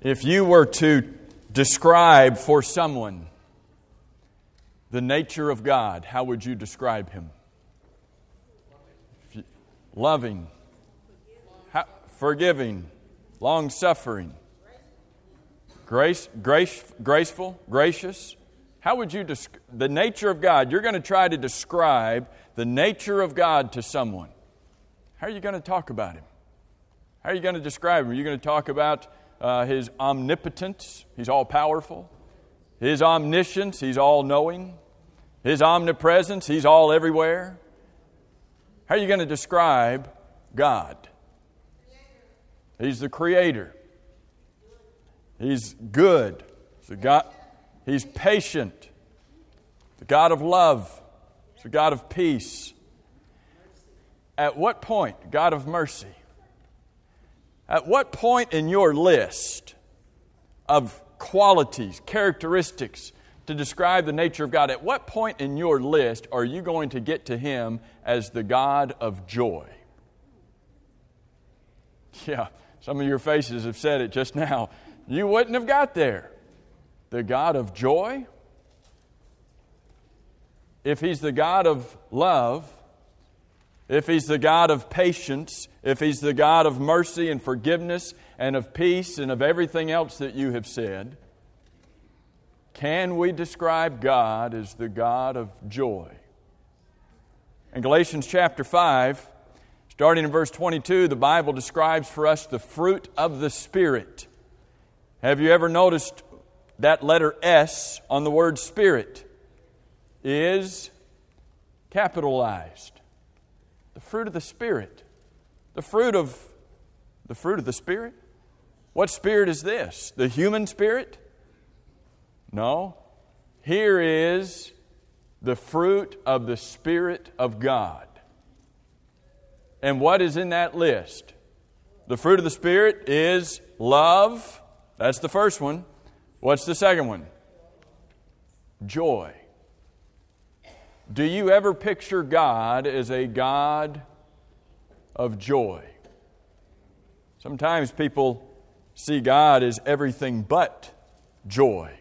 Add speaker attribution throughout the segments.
Speaker 1: If you were to describe for someone the nature of God, how would you describe Him? Loving, forgiving, long-suffering, graceful, gracious. How would you the nature of God? You're going to try to describe the nature of God to someone. How are you going to talk about Him? How are you going to describe Him? Are you going to talk about His omnipotence? He's all-powerful. His omniscience? He's all-knowing. His omnipresence? He's all-everywhere. How are you going to describe God? He's the Creator. He's good. He's patient. The God of love. He's the God of peace. At what point, God of mercy, at what point in your list of qualities, characteristics to describe the nature of God, at what point in your list are you going to get to Him as the God of joy? Yeah, some of your faces have said it just now. You wouldn't have got there. The God of joy? If He's the God of love, if He's the God of patience, if He's the God of mercy and forgiveness and of peace and of everything else that you have said, can we describe God as the God of joy? In Galatians chapter 5, starting in verse 22, the Bible describes for us the fruit of the Spirit. Have you ever noticed that letter S on the word Spirit is capitalized? The fruit of the Spirit. The fruit of the Spirit? What spirit is this? The human spirit? No. Here is the fruit of the Spirit of God. And what is in that list? The fruit of the Spirit is love. That's the first one. What's the second one? Joy. Do you ever picture God as a God of joy? Sometimes people see God as everything but joy.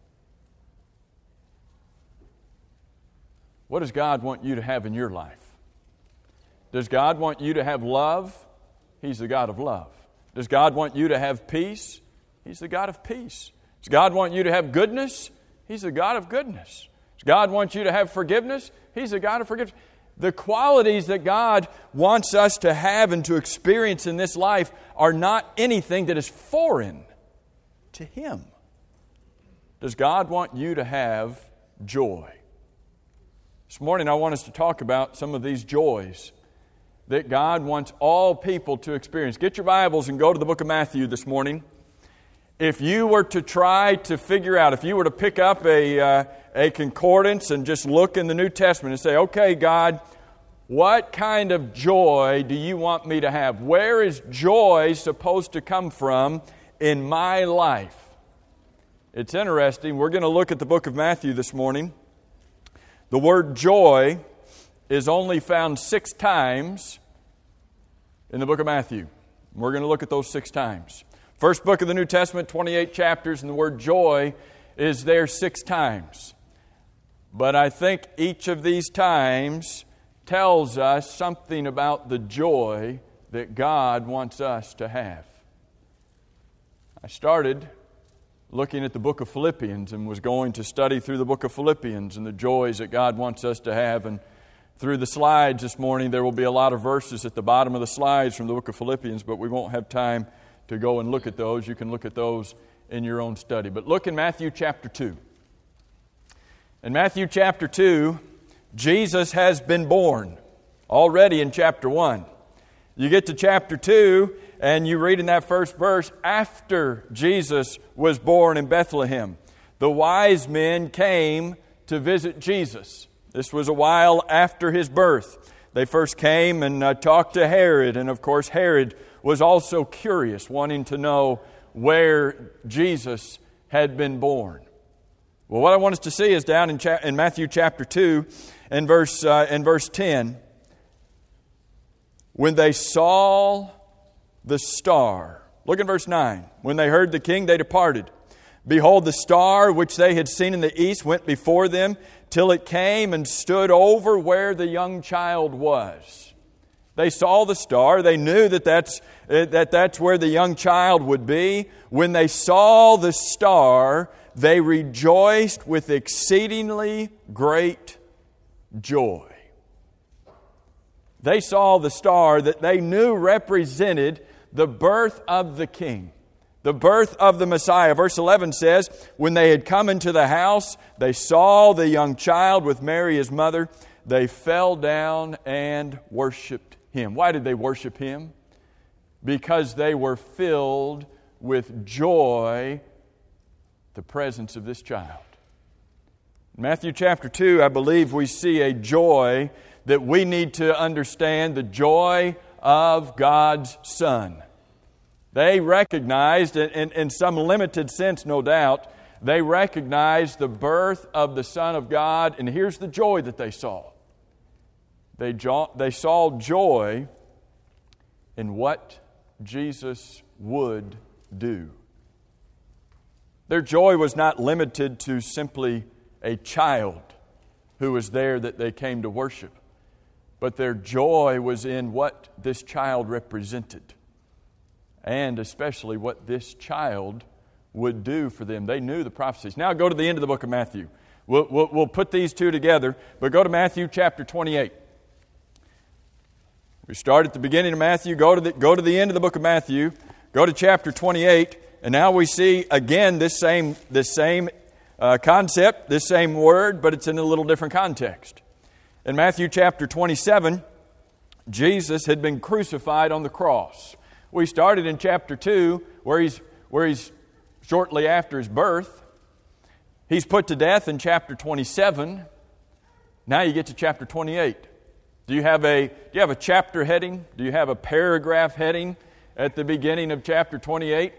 Speaker 1: What does God want you to have in your life? Does God want you to have love? He's the God of love. Does God want you to have peace? He's the God of peace. Does God want you to have goodness? He's the God of goodness. Does God want you to have forgiveness? He's the God of forgiveness. The qualities that God wants us to have and to experience in this life are not anything that is foreign to Him. Does God want you to have joy? This morning I want us to talk about some of these joys that God wants all people to experience. Get your Bibles and go to the book of Matthew this morning. If you were to try to figure out, if you were to pick up a concordance and just look in the New Testament and say, okay, God, what kind of joy do you want me to have? Where is joy supposed to come from in my life? It's interesting. We're going to look at the book of Matthew this morning. The word joy is only found 6 times in the book of Matthew. We're going to look at those 6 times. First book of the New Testament, 28 chapters, and the word joy is there 6 times. But I think each of these times tells us something about the joy that God wants us to have. I started looking at the book of Philippians and was going to study through the book of Philippians and the joys that God wants us to have. And through the slides this morning, there will be a lot of verses at the bottom of the slides from the book of Philippians, but we won't have time to go and look at those. You can look at those in your own study. But look in Matthew chapter 2. In Matthew chapter 2, Jesus has been born already in chapter 1. You get to chapter 2 and you read in that first verse, after Jesus was born in Bethlehem, the wise men came to visit Jesus. This was a while after His birth. They first came and talked to Herod, and of course Herod was also curious, wanting to know where Jesus had been born. Well, what I want us to see is down in Matthew chapter 2 and verse 10. When they saw the star Look at verse 9. When they heard the king, they departed. Behold, the star which they had seen in the east went before them till it came and stood over where the young child was. They saw the star. They knew that that's where the young child would be. When they saw the star, they rejoiced with exceedingly great joy. They saw the star that they knew represented the birth of the King, the birth of the Messiah. Verse 11 says, when they had come into the house, they saw the young child with Mary his mother. They fell down and worshiped Him. Why did they worship Him? Because they were filled with joy, the presence of this child. In Matthew chapter 2, I believe we see a joy that we need to understand, the joy of God's Son. They recognized, in some limited sense no doubt, they recognized the birth of the Son of God, and here's the joy that they saw. They saw joy in what Jesus would do. Their joy was not limited to simply a child who was there that they came to worship, but their joy was in what this child represented, and especially what this child would do for them. They knew the prophecies. Now go to the end of the book of Matthew. We'll put these two together, but go to Matthew chapter 28. We start at the beginning of Matthew, go to the end of the book of Matthew, go to chapter 28, and now we see again this same concept, this same word, but it's in a little different context. In Matthew chapter 27, Jesus had been crucified on the cross. We started in chapter 2 where he's shortly after his birth. He's put to death in chapter 27. Now you get to chapter 28. Do you have a chapter heading? Do you have a paragraph heading at the beginning of chapter 28?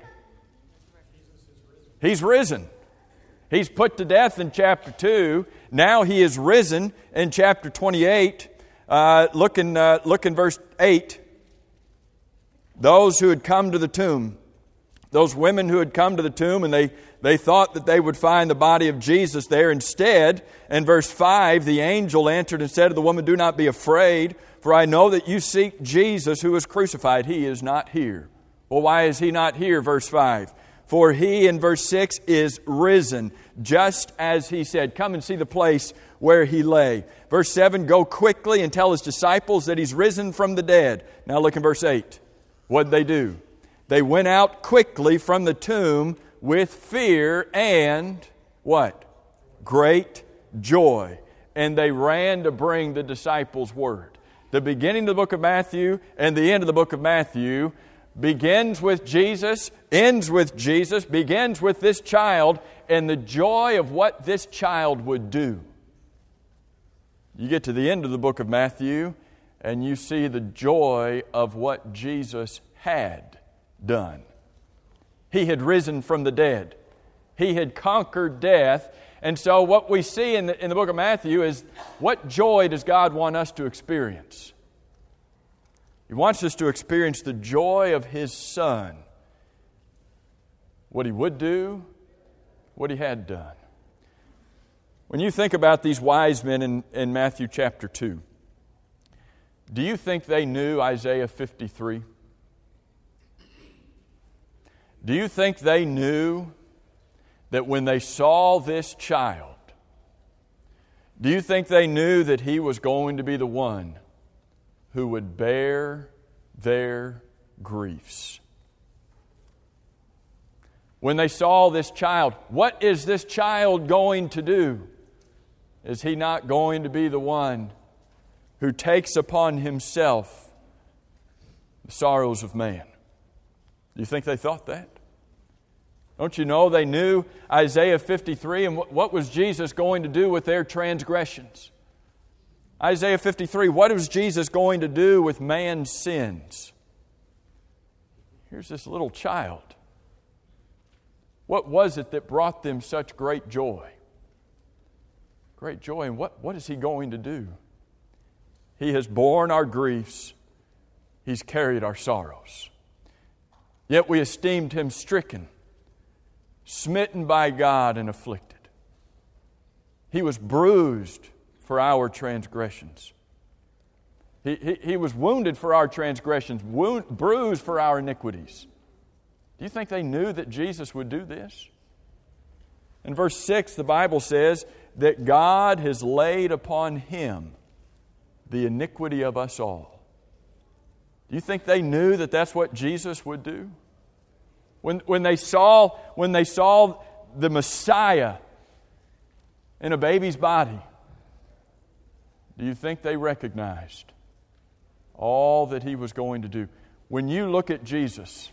Speaker 1: He's risen. He's put to death in chapter 2. Now He is risen in chapter 28. Look in verse 8. Those who had come to the tomb, those women who had come to the tomb, and they thought that they would find the body of Jesus there. Instead, in verse 5, the angel answered and said to the woman, "Do not be afraid, for I know that you seek Jesus who was crucified. He is not here." Well, why is He not here? Verse 5. For He, in verse 6, is risen, just as He said. Come and see the place where He lay. Verse 7, go quickly and tell His disciples that He's risen from the dead. Now look in verse 8. What did they do? They went out quickly from the tomb with fear and what? Great joy. And they ran to bring the disciples word. The beginning of the book of Matthew and the end of the book of Matthew begins with Jesus, ends with Jesus, begins with this child and the joy of what this child would do. You get to the end of the book of Matthew and you see the joy of what Jesus had done. He had risen from the dead. He had conquered death. And so what we see in the book of Matthew is, what joy does God want us to experience? He wants us to experience the joy of His Son. What He would do, what He had done. When you think about these wise men in Matthew chapter 2, do you think they knew Isaiah 53? Do you think they knew that when they saw this child, do you think they knew that He was going to be the one who would bear their griefs? When they saw this child, what is this child going to do? Is He not going to be the one who takes upon Himself the sorrows of man? Do you think they thought that? Don't you know they knew Isaiah 53 and what was Jesus going to do with their transgressions? Isaiah 53, what was Jesus going to do with man's sins? Here's this little child. What was it that brought them such great joy? Great joy, and what is He going to do? He has borne our griefs. He's carried our sorrows. Yet we esteemed Him stricken, smitten by God, and afflicted. He was bruised for our transgressions. He was wounded for our transgressions, bruised for our iniquities. Do you think they knew that Jesus would do this? In verse 6, the Bible says that God has laid upon Him the iniquity of us all. Do you think they knew that that's what Jesus would do? When they saw the Messiah in a baby's body, do you think they recognized all that He was going to do? When you look at Jesus,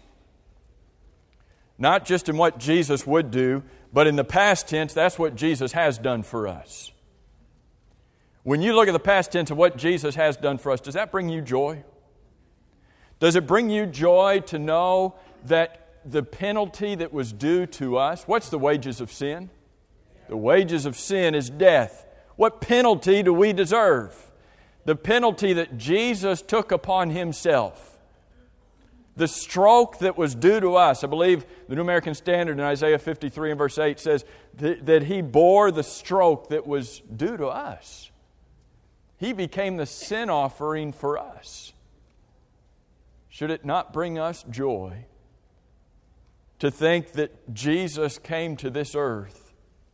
Speaker 1: not just in what Jesus would do, but in the past tense, that's what Jesus has done for us. When you look at the past tense of what Jesus has done for us, does that bring you joy? Does it bring you joy to know that the penalty that was due to us, what's the wages of sin? The wages of sin is death. What penalty do we deserve? The penalty that Jesus took upon Himself. The stroke that was due to us. I believe the New American Standard in Isaiah 53 and verse 8 says that He bore the stroke that was due to us. He became the sin offering for us. Should it not bring us joy to think that Jesus came to this earth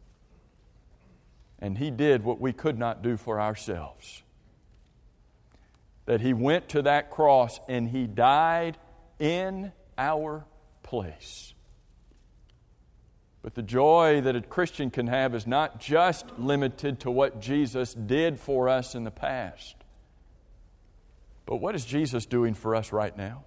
Speaker 1: and He did what we could not do for ourselves? That He went to that cross and He died in our place. But the joy that a Christian can have is not just limited to what Jesus did for us in the past. But what is Jesus doing for us right now?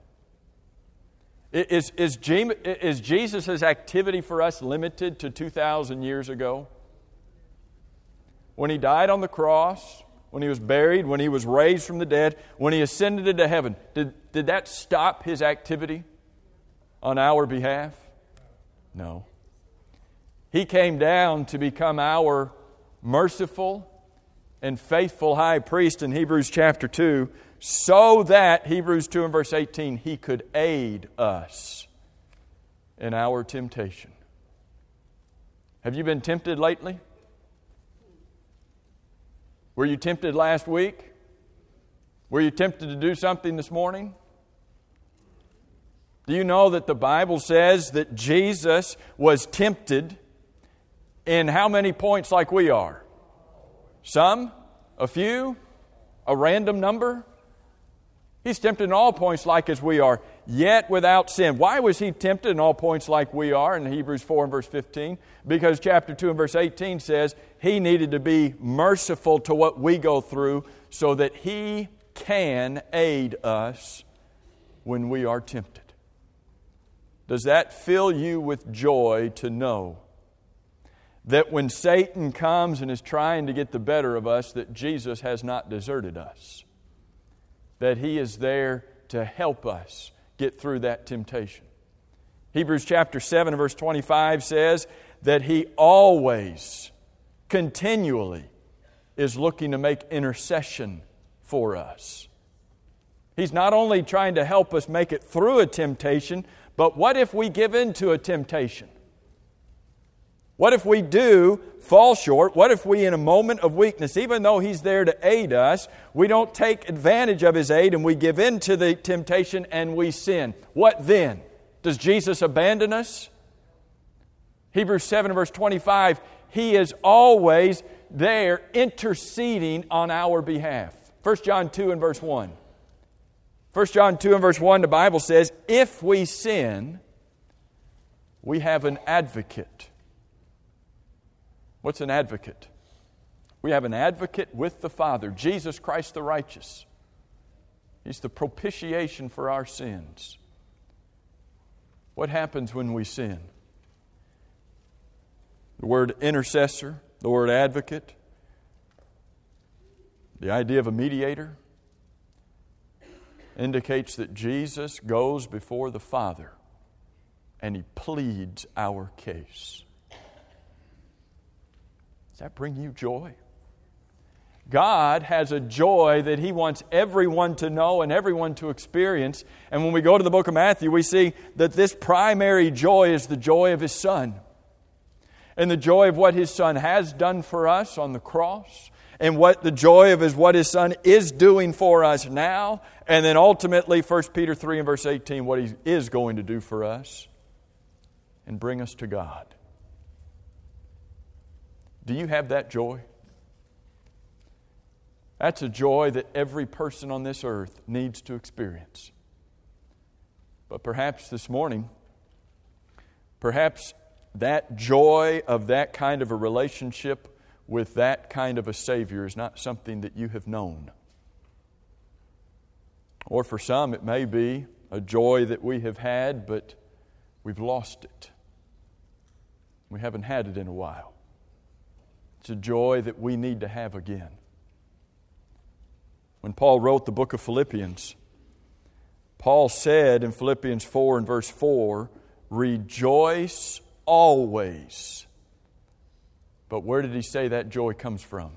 Speaker 1: Is Jesus' activity for us limited to 2,000 years ago? When He died on the cross, when He was buried, when He was raised from the dead, when He ascended into heaven, did that stop His activity on our behalf? No. He came down to become our merciful and faithful high priest in Hebrews chapter 2, so that, Hebrews 2 and verse 18, He could aid us in our temptation. Have you been tempted lately? Were you tempted last week? Were you tempted to do something this morning? Do you know that the Bible says that Jesus was tempted in how many points like we are? Some? A few? A random number? He's tempted in all points like as we are, yet without sin. Why was He tempted in all points like we are in Hebrews 4 and verse 15? Because chapter 2 and verse 18 says He needed to be merciful to what we go through so that He can aid us when we are tempted. Does that fill you with joy to know that when Satan comes and is trying to get the better of us, that Jesus has not deserted us? That He is there to help us get through that temptation. Hebrews chapter 7 and verse 25 says that He always, continually, is looking to make intercession for us. He's not only trying to help us make it through a temptation, but what if we give in to a temptation? What if we do fall short? What if we, in a moment of weakness, even though He's there to aid us, we don't take advantage of His aid and we give in to the temptation and we sin? What then? Does Jesus abandon us? Hebrews 7 verse 25, He is always there interceding on our behalf. 1 John 2 and verse 1. 1 John 2 and verse 1, the Bible says, if we sin, we have an advocate. What's an advocate? We have an advocate with the Father, Jesus Christ the righteous. He's the propitiation for our sins. What happens when we sin? The word intercessor, the word advocate, the idea of a mediator, indicates that Jesus goes before the Father and He pleads our case. Does that bring you joy? God has a joy that He wants everyone to know and everyone to experience. And when we go to the book of Matthew, we see that this primary joy is the joy of His Son. And the joy of what His Son has done for us on the cross. And what the joy of what His Son is doing for us now. And then ultimately, 1 Peter 3 and verse 18, what He is going to do for us. And bring us to God. Do you have that joy? That's a joy that every person on this earth needs to experience. But perhaps this morning, perhaps that joy of that kind of a relationship with that kind of a Savior is not something that you have known. Or for some, it may be a joy that we have had, but we've lost it. We haven't had it in a while. It's a joy that we need to have again. When Paul wrote the book of Philippians, Paul said in Philippians 4 and verse 4, rejoice always. But where did he say that joy comes from?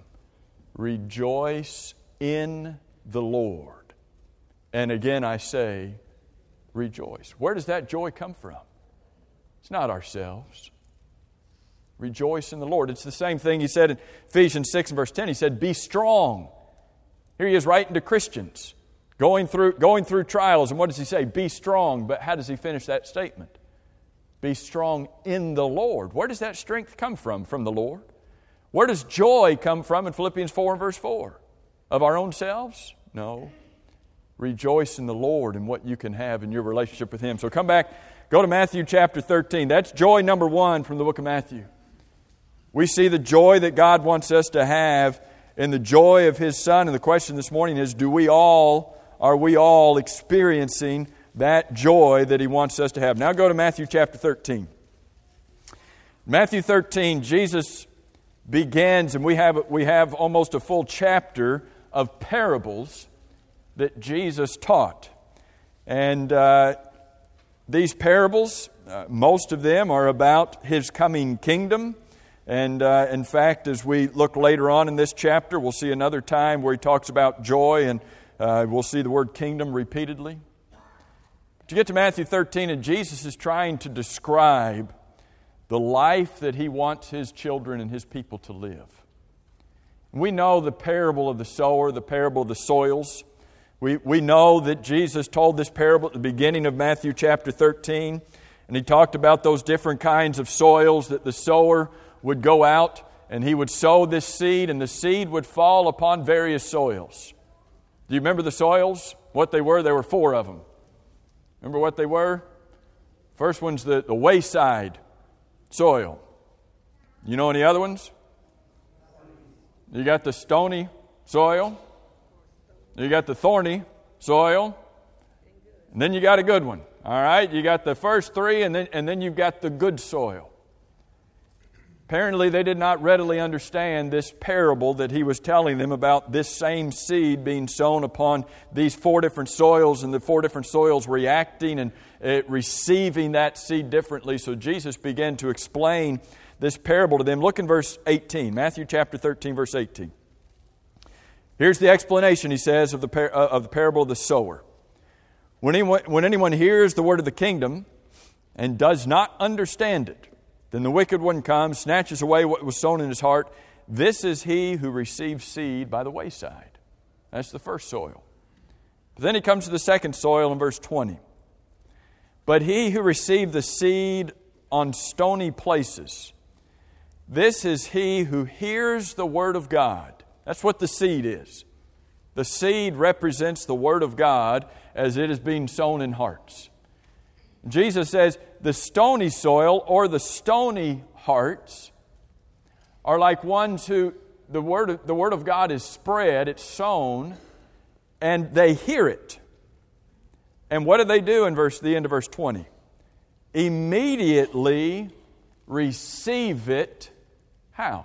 Speaker 1: Rejoice in the Lord. And again I say, rejoice. Where does that joy come from? It's not ourselves. Rejoice in the Lord. It's the same thing he said in Ephesians 6 and verse 10. He said, be strong. Here he is writing to Christians, going through trials. And what does he say? Be strong. But how does he finish that statement? Be strong in the Lord. Where does that strength come from? From the Lord. Where does joy come from in Philippians 4 and verse 4? Of our own selves? No. Rejoice in the Lord and what you can have in your relationship with Him. So come back, go to Matthew chapter 13. That's joy number 1 from the book of Matthew. We see the joy that God wants us to have in the joy of His Son. And the question this morning is, are we all experiencing that joy that He wants us to have? Now go to Matthew chapter 13. Matthew 13, Jesus begins, and we have almost a full chapter of parables that Jesus taught. And these parables, most of them are about His coming kingdom. And in fact, as we look later on in this chapter, we'll see another time where He talks about joy, and we'll see the word kingdom repeatedly. But you get to Matthew 13, and Jesus is trying to describe the life that He wants His children and His people to live. We know the parable of the sower, the parable of the soils. We know that Jesus told this parable at the beginning of Matthew chapter 13, and He talked about those different kinds of soils, that the sower would go out and he would sow this seed, and the seed would fall upon various soils. Do you remember the soils? What they were? There were 4 of them. Remember what they were? First one's the wayside soil. You know any other ones? You got the stony soil. You got the thorny soil. And then you got a good one. All right? You got the first 3, and then you've got the good soil. Apparently, they did not readily understand this parable that He was telling them about this same seed being sown upon these 4 different soils, and the 4 different soils reacting and receiving that seed differently. So Jesus began to explain this parable to them. Look in verse 18, Matthew chapter 13, verse 18. Here's the explanation, he says, of the parable of the sower. When anyone hears the word of the kingdom and does not understand it, then the wicked one comes, snatches away what was sown in his heart. This is he who receives seed by the wayside. That's the first soil. But then he comes to the second soil in verse 20. But he who received the seed on stony places, this is he who hears the word of God. That's what the seed is. The seed represents the word of God as it is being sown in hearts. Jesus says the stony soil or the stony hearts are like ones who the word of God is spread, it's sown, and they hear it. And what do they do in the end of verse 20? Immediately receive it. How?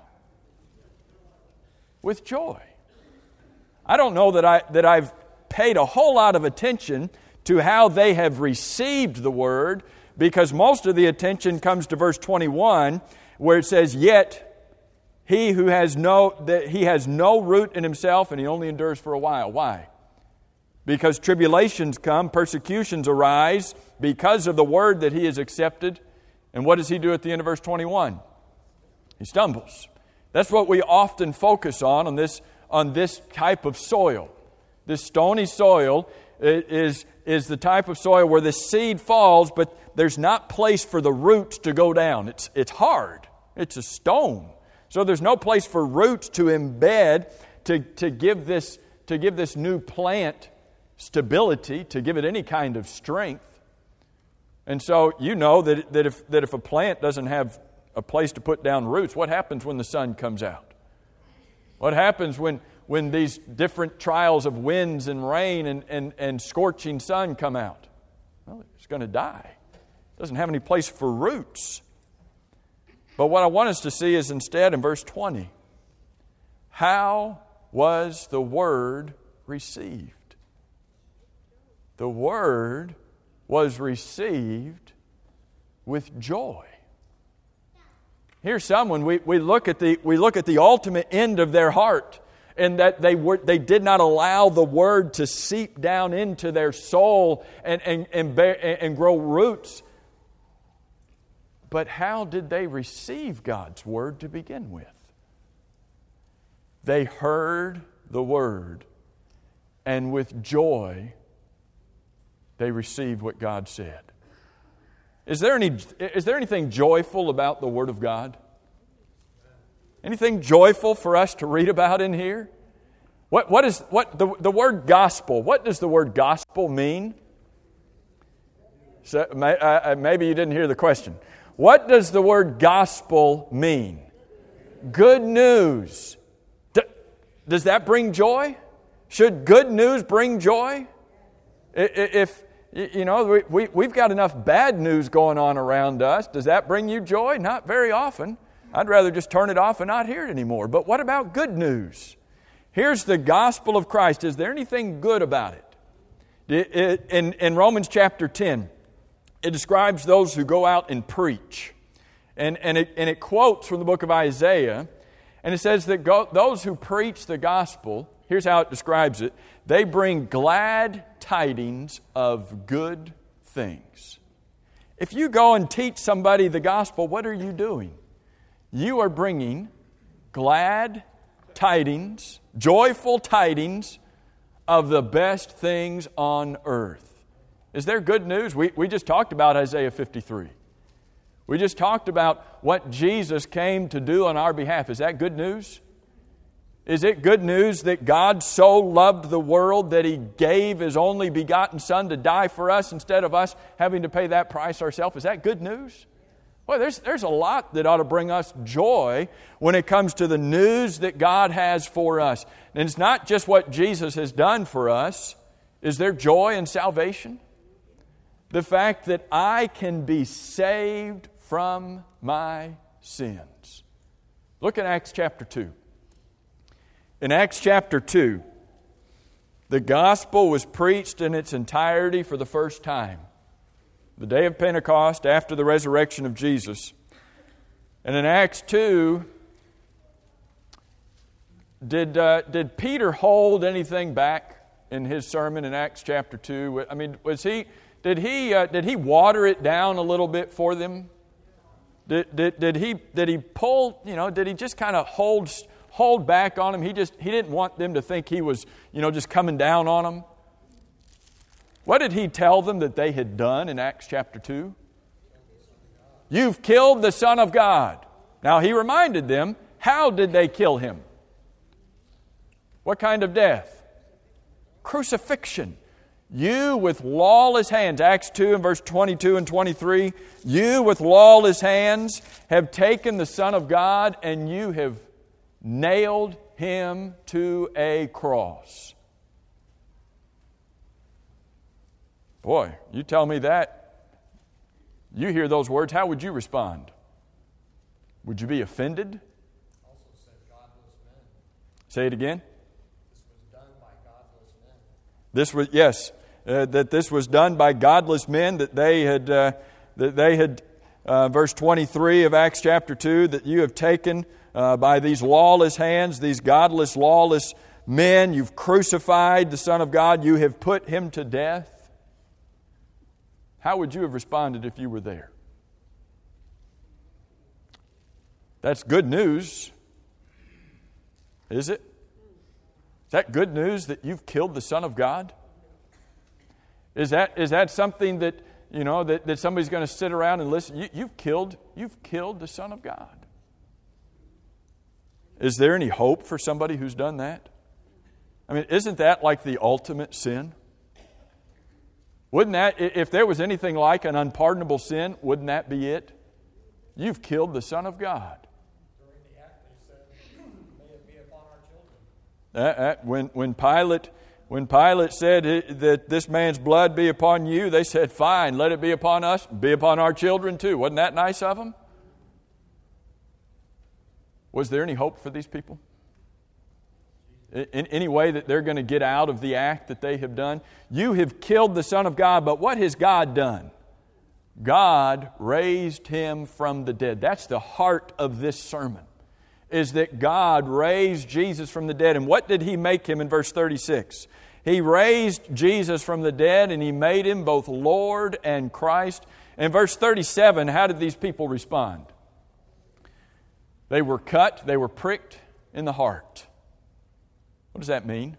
Speaker 1: With joy. I don't know that I've paid a whole lot of attention to how they have received the word, because most of the attention comes to verse 21, where it says, yet he has no root in himself, and he only endures for a while. Why? Because tribulations come, persecutions arise because of the word that he has accepted. And what does he do at the end of verse 21? He stumbles. That's what we often focus on this type of soil. This stony soil is the type of soil where the seed falls, but there's not place for the roots to go down. It's hard. It's a stone. So there's no place for roots to embed to give this new plant stability, to give it any kind of strength. And so you know that if a plant doesn't have a place to put down roots, what happens when the sun comes out? What happens when these different trials of winds and rain and scorching sun come out? Well, it's going to die. It doesn't have any place for roots. But what I want us to see is instead in verse 20, how was the word received? The word was received with joy. Here's someone, we look at the ultimate end of their heart, and that they did not allow the word to seep down into their soul and grow roots. But how did they receive God's word to begin with? They heard the word, and with joy they received what God said. Is there anything joyful about the Word of God? Anything joyful for us to read about in here? What is the word gospel? What does the word gospel mean? So, maybe you didn't hear the question. What does the word gospel mean? Good news. Does that bring joy? Should good news bring joy? If we've got enough bad news going on around us. Does that bring you joy? Not very often. I'd rather just turn it off and not hear it anymore. But what about good news? Here's the gospel of Christ. Is there anything good about it? In Romans chapter 10, it describes those who go out and preach. And it quotes from the book of Isaiah. And it says that those who preach the gospel, here's how it describes it. They bring glad tidings of good things. If you go and teach somebody the gospel, what are you doing? You are bringing glad tidings, joyful tidings of the best things on earth. Is there good news? We just talked about Isaiah 53. We just talked about what Jesus came to do on our behalf. Is that good news? Is it good news that God so loved the world that He gave His only begotten Son to die for us instead of us having to pay that price ourselves? Is that good news? Well, there's a lot that ought to bring us joy when it comes to the news that God has for us. And it's not just what Jesus has done for us. Is there joy in salvation? The fact that I can be saved from my sins. Look at Acts chapter 2. In Acts chapter 2, the gospel was preached in its entirety for the first time. The day of Pentecost, after the resurrection of Jesus. And in Acts 2, did Peter hold anything back in his sermon in Acts chapter 2? I mean, did he water it down a little bit for them? Did he pull, did he just kind of hold back on them? He didn't want them to think he was, just coming down on them. What did he tell them that they had done in Acts chapter 2? You've killed the Son of God. Now he reminded them, how did they kill Him? What kind of death? Crucifixion. You with lawless hands, Acts 2 and verse 22 and 23, you with lawless hands have taken the Son of God and you have nailed Him to a cross. Boy, you tell me that. You hear those words, how would you respond? Would you be offended?
Speaker 2: Also said godless men.
Speaker 1: Say it again.
Speaker 2: This was done by godless men.
Speaker 1: That this was done by godless men, that they had verse 23 of Acts chapter 2, that you have taken by these lawless hands, these godless, lawless men, you've crucified the Son of God, you have put Him to death. How would you have responded if you were there? That's good news, is it? Is that good news that you've killed the Son of God? Is that something that, you know, that somebody's going to sit around and listen? You've killed the Son of God. Is there any hope for somebody who's done that? I mean, isn't that like the ultimate sin? Wouldn't that, if there was anything like an unpardonable sin, wouldn't that be it? You've killed the Son of God.
Speaker 2: During the act, they said, may it be upon our children. When Pilate said that this man's blood be upon you, they said, fine, let it be upon us, be upon our children too. Wasn't that nice of them? Was there any hope for these people? In any way that they're going to get out of the act that they have done? You have killed the Son of God, but what has God done? God raised Him from the dead. That's the heart of this sermon, is that God raised Jesus from the dead. And what did He make Him in verse 36? He raised Jesus from the dead and He made Him both Lord and Christ. In verse 37, how did these people respond? They were cut, they were pricked in the heart. What does that mean?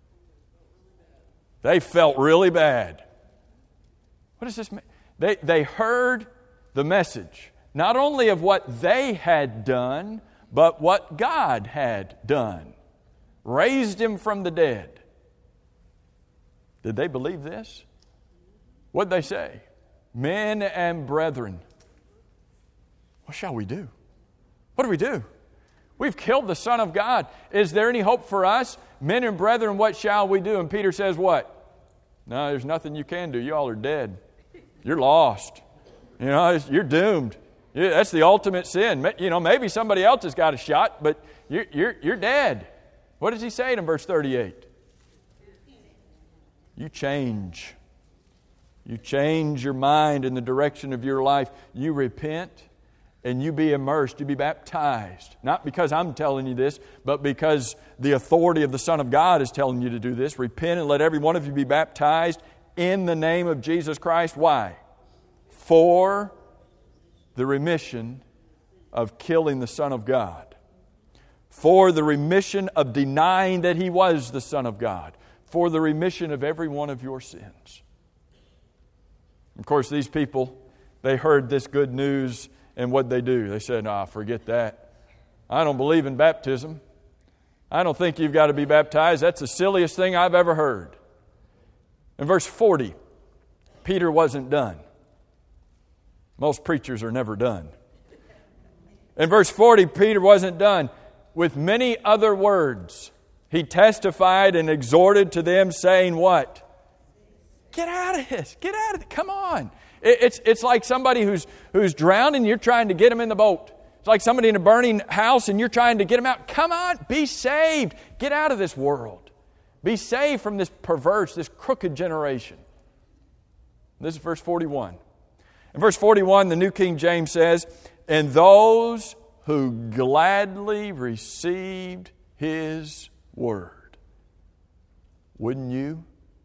Speaker 2: They felt really bad. What does this mean? They heard the message, not only of what they had done, but what God had done. Raised Him from the dead. Did they believe this? What did they say? Men and brethren, what shall we do? What do we do? We've killed the Son of God. Is there any hope for us? Men and brethren, what shall we do? And Peter says what? No, there's nothing you can do. You all are dead. You're lost. You know, you're doomed. That's the ultimate sin. You know, maybe somebody else has got a shot, but you're dead. What does he say in verse 38? You change. You change your mind in the direction of your life. You repent and you be immersed. You be baptized. Not because I'm telling you this, but because the authority of the Son of God is telling you to do this. Repent and let every one of you be baptized in the name of Jesus Christ. Why? For the remission of killing the Son of God. For the remission of denying that He was the Son of God. For the remission of every one of your sins. Of course, these people, they heard this good news, and what'd they do? They said, forget that. I don't believe in baptism. I don't think you've got to be baptized. That's the silliest thing I've ever heard. In verse 40, Peter wasn't done. Most preachers are never done. In verse 40, Peter wasn't done. With many other words, he testified and exhorted to them, saying what? Get out of this. Get out of it. Come on. It's like somebody who's drowned and you're trying to get him in the boat. It's like somebody in a burning house and you're trying to get him out. Come on, be saved. Get out of this world. Be saved from this perverse, this crooked generation. This is verse 41. In verse 41, the New King James says, and those who gladly received His word. Wouldn't you?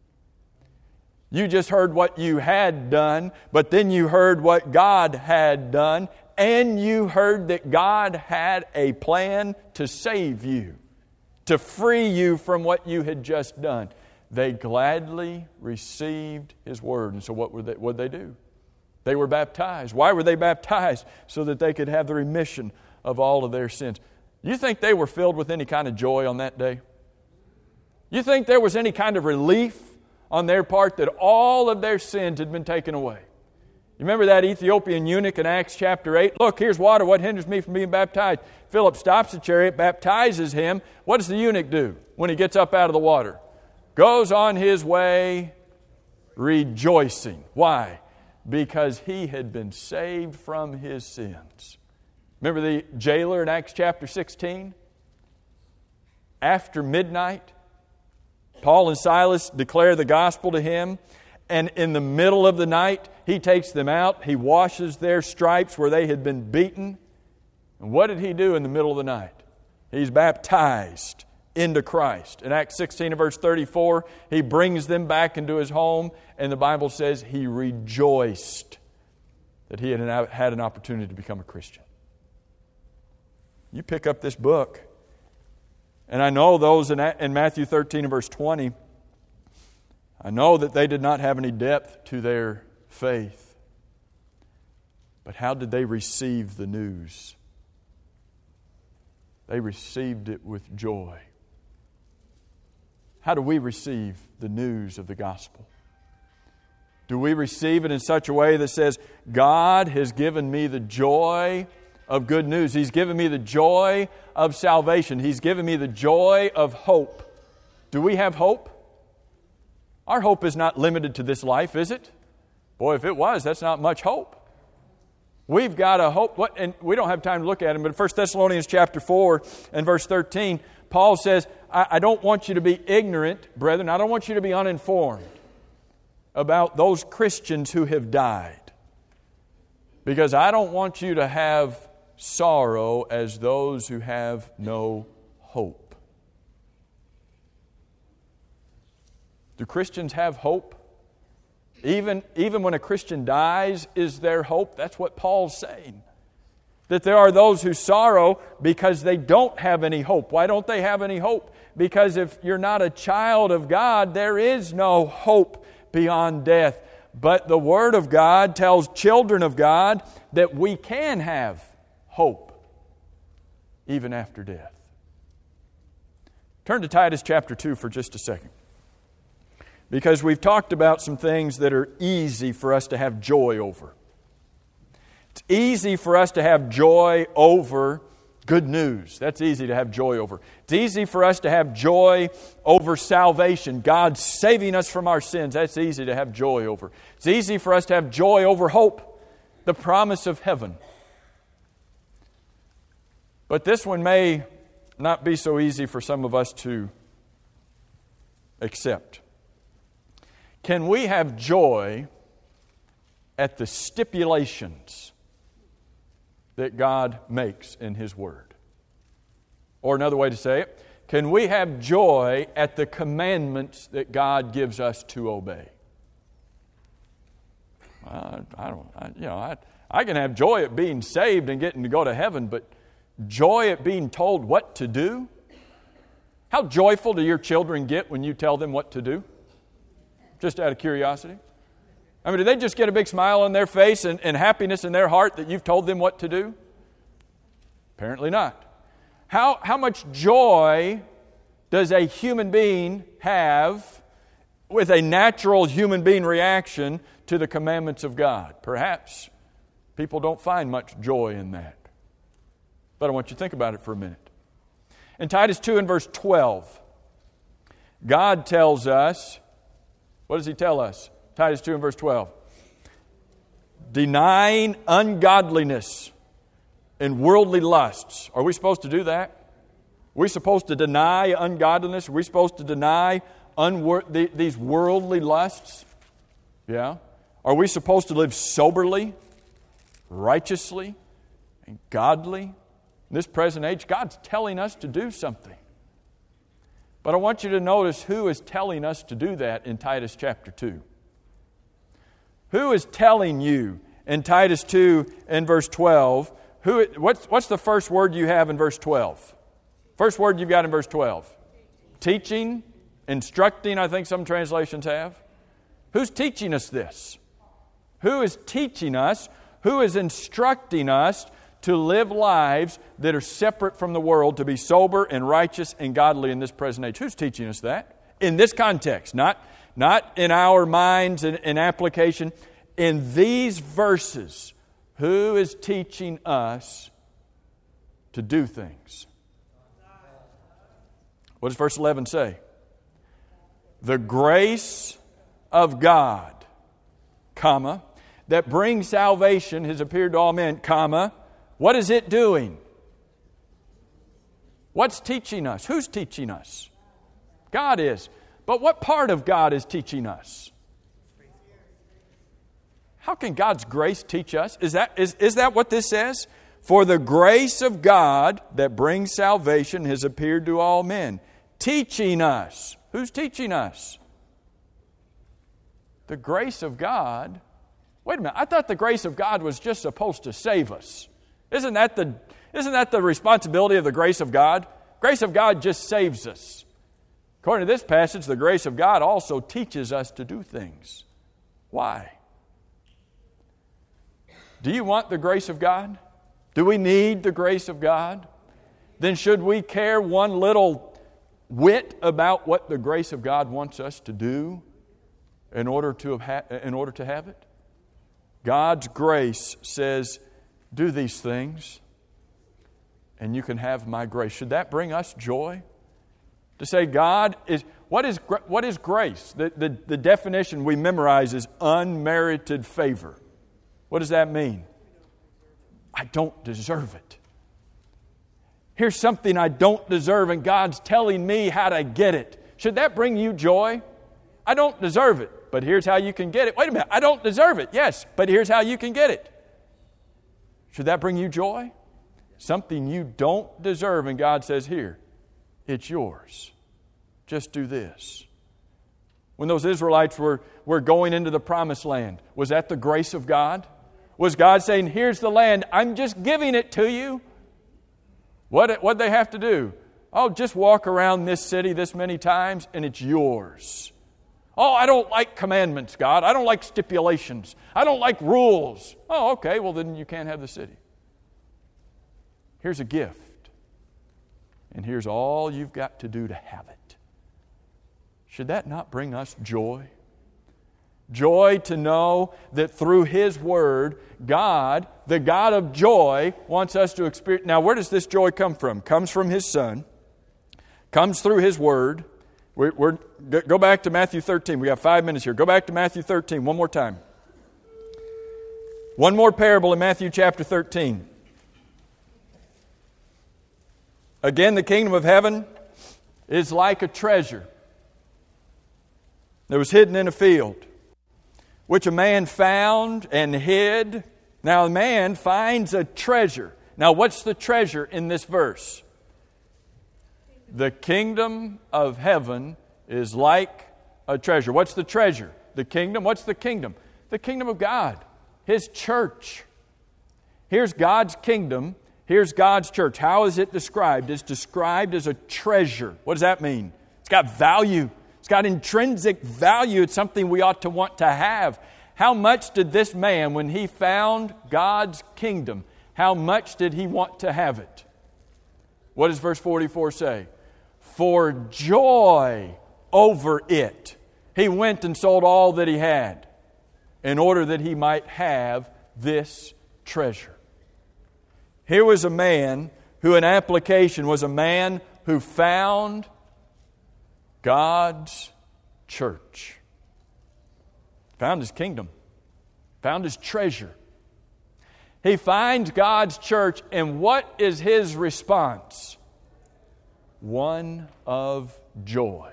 Speaker 2: You just heard what you had done, but then you heard what God had done, and you heard that God had a plan to save you, to free you from what you had just done. They gladly received His word. And so what'd they do? They were baptized. Why were they baptized? So that they could have the remission of all of their sins. You think they were filled with any kind of joy on that day? You think there was any kind of relief on their part that all of their sins had been taken away? You remember that Ethiopian eunuch in Acts chapter 8? Look, here's water. What hinders me from being baptized? Philip stops the chariot, baptizes him. What does the eunuch do when he gets up out of the water? Goes on his way rejoicing. Why? Because he had been saved from his sins. Remember the jailer in Acts chapter 16? After midnight, Paul and Silas declare the gospel to him, and in the middle of the night, He takes them out. He washes their stripes where they had been beaten. And what did He do in the middle of the night? He's baptized into Christ. In Acts 16 and verse 34, He brings them back into His home, and the Bible says He rejoiced that he had an opportunity to become a Christian. You pick up this book, and I know those in Matthew 13 and verse 20, I know that they did not have any depth to their faith. But how did they receive the news? They received it with joy. How do we receive the news of the gospel? Do we receive it in such a way that says, God has given me the joy of good news. He's given me the joy of salvation. He's given me the joy of hope. Do we have hope? Our hope is not limited to this life, is it? Boy, if it was, that's not much hope. We've got a hope, and we don't have time to look at it, but in 1 Thessalonians chapter 4 and verse 13, Paul says, I don't want you to be ignorant, brethren. I don't want you to be uninformed about those Christians who have died. Because I don't want you to have sorrow as those who have no hope. Do Christians have hope? Even when a Christian dies, is there hope? That's what Paul's saying. That there are those who sorrow because they don't have any hope. Why don't they have any hope? Because if you're not a child of God, there is no hope beyond death. But the Word of God tells children of God that we can have hope even after death. Turn to Titus chapter 2 for just a second. Because we've talked about some things that are easy for us to have joy over. It's easy for us to have joy over good news. That's easy to have joy over. It's easy for us to have joy over salvation. God saving us from our sins. That's easy to have joy over. It's easy for us to have joy over hope, the promise of heaven. But this one may not be so easy for some of us to accept. Can we have joy at the stipulations that God makes in His Word? Or another way to say it, can we have joy at the commandments that God gives us to obey? I can have joy at being saved and getting to go to heaven, but joy at being told what to do? How joyful do your children get when you tell them what to do? Just out of curiosity. I mean, do they just get a big smile on their face and happiness in their heart that you've told them what to do? Apparently not. How much joy does a human being have with a natural human being reaction to the commandments of God? Perhaps people don't find much joy in that. But I want you to think about it for a minute. In Titus 2 and verse 12, God tells us, what does He tell us? Titus 2 and verse 12. Denying ungodliness and worldly lusts. Are we supposed to do that? Are we supposed to deny ungodliness? Are we supposed to deny these worldly lusts? Yeah. Are we supposed to live soberly, righteously, and godly? In this present age, God's telling us to do something. But I want you to notice who is telling us to do that in Titus chapter 2. Who is telling you in Titus 2 and verse 12? What's the first word you have in verse 12? First word you've got in verse 12. Teaching, instructing, I think some translations have. Who's teaching us this? Who is teaching us? Who is instructing us to live lives that are separate from the world, to be sober and righteous and godly in this present age? Who's teaching us that? In this context, not in our minds and application. In these verses, who is teaching us to do things? What does verse 11 say? The grace of God, comma, that brings salvation has appeared to all men, comma, what is it doing? What's teaching us? Who's teaching us? God is. But what part of God is teaching us? How can God's grace teach us? Is that what this says? For the grace of God that brings salvation has appeared to all men, teaching us. Who's teaching us? The grace of God. Wait a minute, I thought the grace of God was just supposed to save us. Isn't that the responsibility of the grace of God? Grace of God just saves us. According to this passage, the grace of God also teaches us to do things. Why? Do you want the grace of God? Do we need the grace of God? Then should we care one little whit about what the grace of God wants us to do in order to have it? God's grace says, do these things and you can have my grace. Should that bring us joy? To say what is grace? The definition we memorize is unmerited favor. What does that mean? I don't deserve it. Here's something I don't deserve and God's telling me how to get it. Should that bring you joy? I don't deserve it, but here's how you can get it. Wait a minute, I don't deserve it. Yes, but here's how you can get it. Should that bring you joy? Something you don't deserve and God says, here, it's yours. Just do this. When those Israelites were going into the promised land, was that the grace of God? Was God saying, here's the land, I'm just giving it to you? What'd they have to do? Oh, just walk around this city this many times and it's yours. Oh, I don't like commandments, God. I don't like stipulations. I don't like rules. Oh, okay, well then you can't have the city. Here's a gift. And here's all you've got to do to have it. Should that not bring us joy? Joy to know that through His Word, God, the God of joy, wants us to experience. Now, where does this joy come from? Comes from His Son. Comes through His Word. Go back to Matthew 13. We got 5 minutes here. Go back to Matthew 13 one more time. One more parable in Matthew chapter 13. Again, the kingdom of heaven is like a treasure that was hidden in a field, which a man found and hid. Now a man finds a treasure. Now what's the treasure in this verse? The kingdom of heaven is like a treasure. What's the treasure? The kingdom. What's the kingdom? The kingdom of God. His church. Here's God's kingdom. Here's God's church. How is it described? It's described as a treasure. What does that mean? It's got value. It's got intrinsic value. It's something we ought to want to have. How much did this man, when he found God's kingdom, how much did he want to have it? What does verse 44 say? For joy over it, he went and sold all that he had in order that he might have this treasure. Here was a man who in application was a man who found God's church. Found His kingdom. Found His treasure. He finds God's church, and what is his response? One of joy.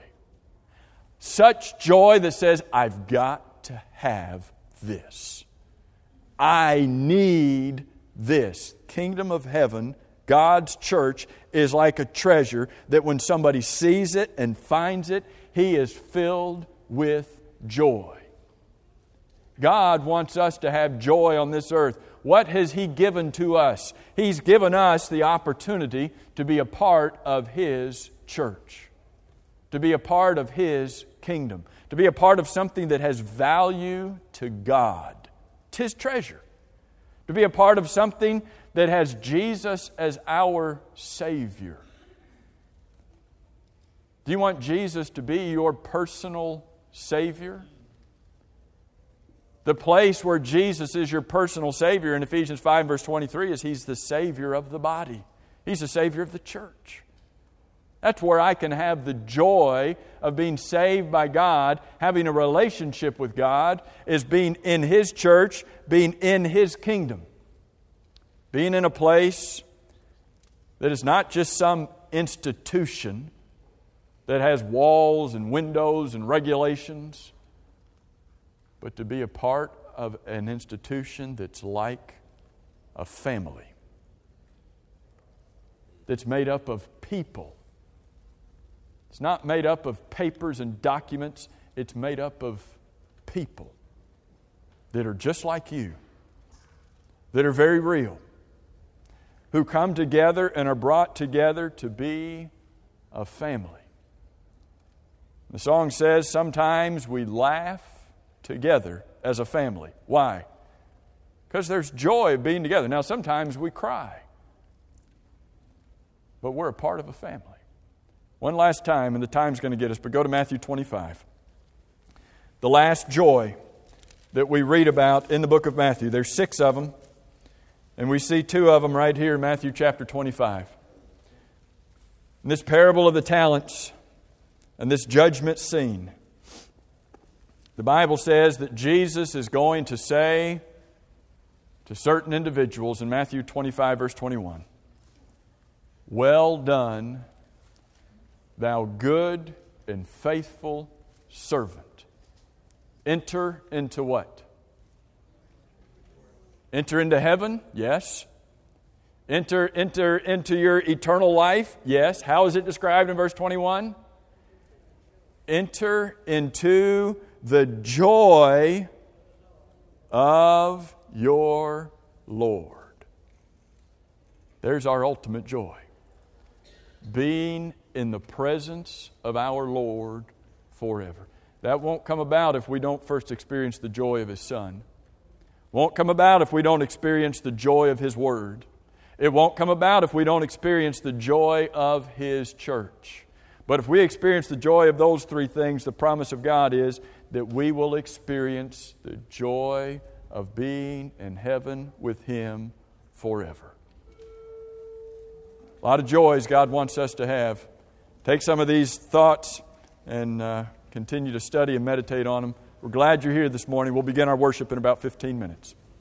Speaker 2: Such joy that says, I've got to have this. I need this. Kingdom of heaven, God's church, is like a treasure that when somebody sees it and finds it, he is filled with joy. God wants us to have joy on this earth. What has He given to us? He's given us the opportunity to be a part of His church, to be a part of His kingdom, to be a part of something that has value to God. It's His treasure. To be a part of something that has Jesus as our Savior. Do you want Jesus to be your personal Savior? The place where Jesus is your personal Savior in Ephesians 5 verse 23 is He's the Savior of the body. He's the Savior of the church. That's where I can have the joy of being saved by God, having a relationship with God, is being in His church, being in His kingdom. Being in a place that is not just some institution that has walls and windows and regulations, but to be a part
Speaker 1: of an institution that's like a family, that's made up of people. It's not made up of papers and documents. It's made up of people that are just like you, that are very real, who come together and are brought together to be a family. The song says sometimes we laugh together as a family. Why? Because there's joy of being together. Now sometimes we cry, but we're a part of a family. One last time, and the time's going to get us, but go to Matthew 25. The last joy that we read about in the book of Matthew. There's 6 of them, and we see 2 of them right here in Matthew chapter 25. In this parable of the talents and this judgment scene, the Bible says that Jesus is going to say to certain individuals in Matthew 25, verse 21, "Well done, thou good and faithful servant." Enter into what? Enter into heaven? Yes. Enter into your eternal life? Yes. How is it described in verse 21? Enter into the joy of your Lord. There's our ultimate joy. Being in the presence of our Lord forever. That won't come about if we don't first experience the joy of His Son. Won't come about if we don't experience the joy of His Word. It won't come about if we don't experience the joy of His church. But if we experience the joy of those 3 things, the promise of God is that we will experience the joy of being in heaven with Him forever. A lot of joys God wants us to have. Take some of these thoughts and continue to study and meditate on them. We're glad you're here this morning. We'll begin our worship in about 15 minutes.